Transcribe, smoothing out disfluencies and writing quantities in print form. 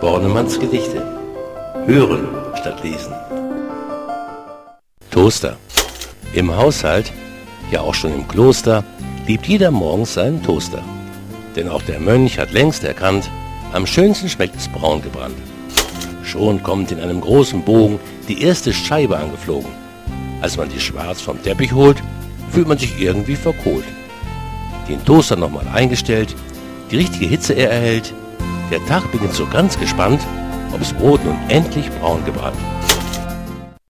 Bornemanns Gedichte. Hören statt lesen. Toaster. Im Haushalt, ja auch schon im Kloster, liebt jeder morgens seinen Toaster. Denn auch der Mönch hat längst erkannt, am schönsten schmeckt es braun gebrannt. Schon kommt in einem großen Bogen die erste Scheibe angeflogen. Als man die schwarz vom Teppich holt, fühlt man sich irgendwie verkohlt. Den Toaster nochmal eingestellt, die richtige Hitze er erhält. Der Tag beginnt so ganz gespannt, ob das Brot nun endlich braun gebrannt.